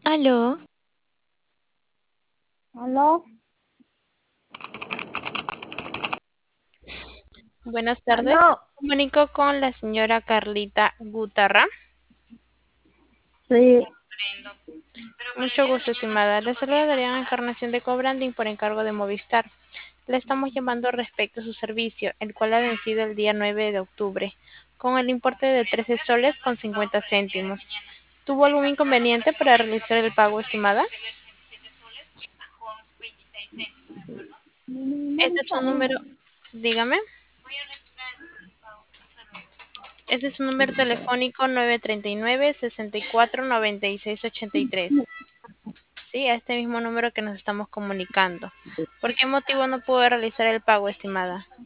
Aló, ¿Aló? buenas tardes. ¿Aló? Comunico con la señora Carlita Gutarra. Sí. Mucho gusto, estimada. Le saluda Daríana Encarnación de Cobranding por encargo de Movistar. Le estamos llamando respecto a su servicio, el cual ha vencido el día 9 de octubre, con el importe de 13 soles con 50 céntimos. ¿Tuvo algún inconveniente para realizar el pago, estimada? Mi número Este es está su bien. número, dígame. Este es su número telefónico 939-649683. Sí, a este mismo número que nos estamos comunicando. ¿Por qué motivo no pudo realizar el pago, estimada?